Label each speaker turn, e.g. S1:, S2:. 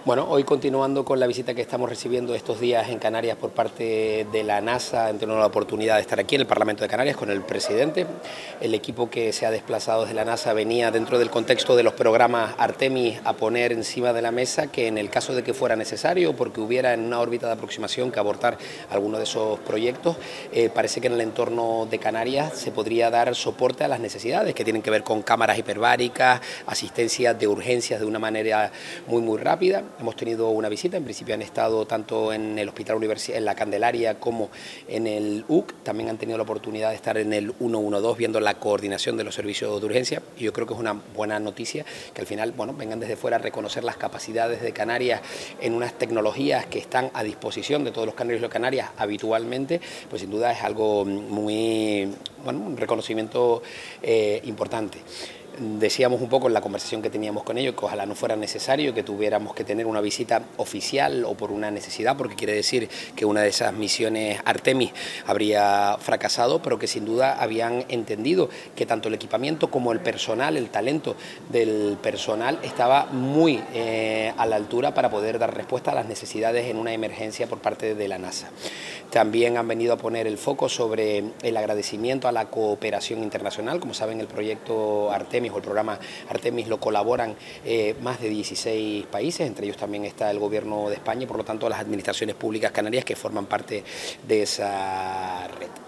S1: Bueno, hoy continuando con la visita que estamos recibiendo estos días en Canarias por parte de la NASA, hemos tenido la oportunidad de estar aquí en el Parlamento de Canarias con el presidente. El equipo que se ha desplazado desde la NASA venía dentro del contexto de los programas Artemis a poner encima de la mesa que en el caso de que fuera necesario, porque hubiera en una órbita de aproximación que abortar alguno de esos proyectos, parece que en el entorno de Canarias se podría dar soporte a las necesidades que tienen que ver con cámaras hiperbáricas, asistencia de urgencias de una manera muy rápida. Hemos tenido una visita, en principio han estado tanto en el Hospital Universitario, en la Candelaria, como en el UC. También han tenido la oportunidad de estar en el 112 viendo la coordinación de los servicios de urgencia, y yo creo que es una buena noticia que al final, bueno, vengan desde fuera a reconocer las capacidades de Canarias en unas tecnologías que están a disposición de todos los canarios y las Canarias habitualmente, pues sin duda es algo muy, bueno, un reconocimiento importante. Decíamos un poco en la conversación que teníamos con ellos que ojalá no fuera necesario que tuviéramos que tener una visita oficial o por una necesidad, porque quiere decir que una de esas misiones Artemis habría fracasado, pero que sin duda habían entendido que tanto el equipamiento como el personal, el talento del personal estaba muy a la altura para poder dar respuesta a las necesidades en una emergencia por parte de la NASA. También han venido a poner el foco sobre el agradecimiento a la cooperación internacional. Como saben, el proyecto Artemis o el programa Artemis lo colaboran más de 16 países, entre ellos también está el Gobierno de España y por lo tanto las administraciones públicas canarias que forman parte de esa red.